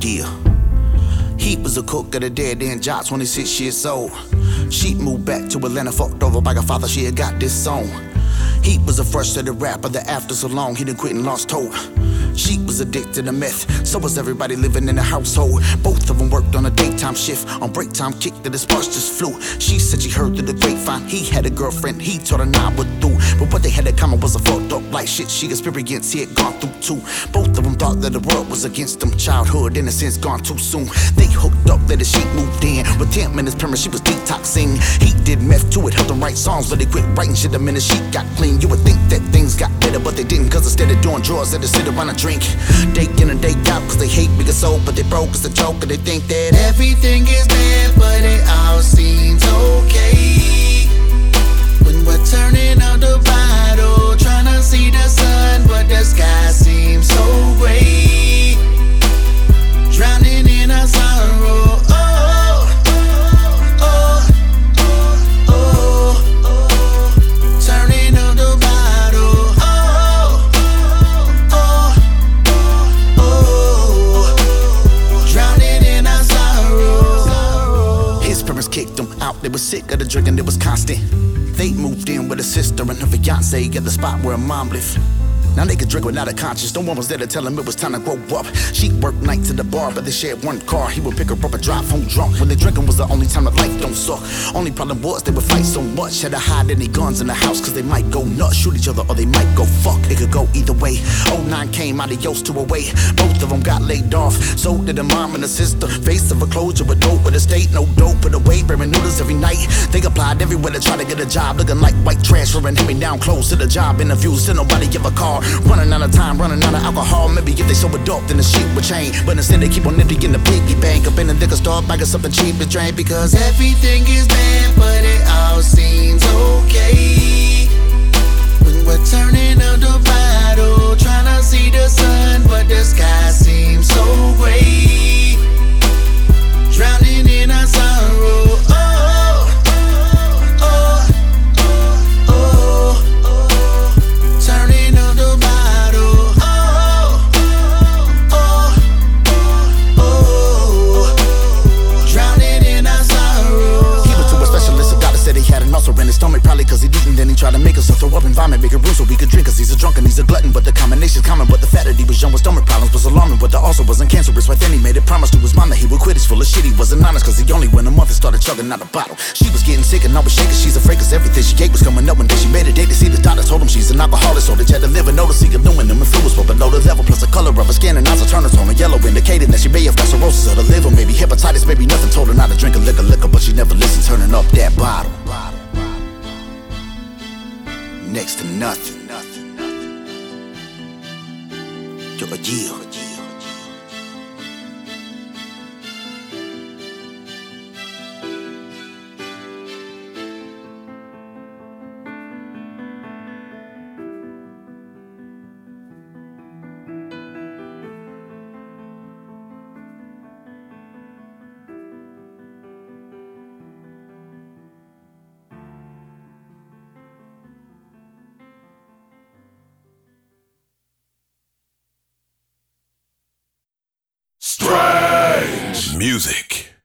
Yeah. He was a cook at a dead-end job, 26 years old. She moved back to Atlanta, fucked over by her father, she had got this song. He was a frustrated rapper that after so long, he done quit and lost hope. She was addicted to meth, so was everybody living in the household. Both of them worked on a daytime shift. On break time, kicked that his sparks just flew. She said she heard through the grapevine he had a girlfriend, he told her nah would do. But what they had in common was a fucked up life shit she experienced, he had gone through too. Both of them thought that the world was against them. Childhood innocence gone too soon. They hooked up, let the sheet moved in. With him and his parents, she was detoxing. He did meth to it, helped him write songs, but he quit writing shit the minute she got clean. You would think that things got better, but they didn't, cause instead of doing drugs, they just sit around and drink. Day in and day out, cause they hate being sold, but they broke as a joke, and they think that everything is bad, but it all seems okay. When we're turning out the bottle, trying to see the sun, but the sky seems so gray. Drowning in our sorrow. Kicked them out, they were sick of the drinking, it was constant. They moved in with a sister and her fiance at the spot where her mom lived. Now they could drink without a conscience, no one was there to tell him it was time to grow up. She worked nights at the bar, but they shared one car. He would pick her up and drive home drunk. When they drinking was the only time that life don't suck. Only problem was they would fight so much. Had to hide any guns in the house, cause they might go nuts, shoot each other, or they might go fuck. It could go either way. 09 came, adios to away. Both of them got laid off. So did the mom and the sister. Face of a closure, with dope with a state, no dope put away, bearing noodles every night. They applied everywhere to try to get a job, looking like white trash, running me down close to the job interviews. Still nobody give a call. Running out of time, running out of alcohol. Maybe if they sober dope, then the shit would change. But instead they keep on emptying the piggy bank. Up in the liquor store, buying something cheap to drink. Because everything is bad, but it all seems okay. When we're turning out the bottle, trying to see the sun, but the sky seems so gray. Drowning in our sorrow. In his stomach, probably cause he didn't. Then he tried to make us throw up and vomit, make it room so we could drink, cause he's a drunk and he's a glutton. But the combination's common, but the fact that he was young with stomach problems was alarming. But the ulcer wasn't cancerous, right then he made a promise to his mom that he would quit. He's full of shit, he wasn't honest, cause he only went a month and started chugging out a bottle. She was getting sick and I was shaking, she's afraid cause everything she ate was coming up. And then she made a date to see the doctor, told him she's an alcoholic, so they had to live and notice the aluminum and fluids were below the level. Plus the color of her skin and eyes are turning tone and yellow, indicating that she may have got cirrhosis of the liver, maybe hepatitis, maybe nothing. Told her not to drink a liquor, but she never listened, turning up that bottle. Next to nothing. You're a yield. Strange music.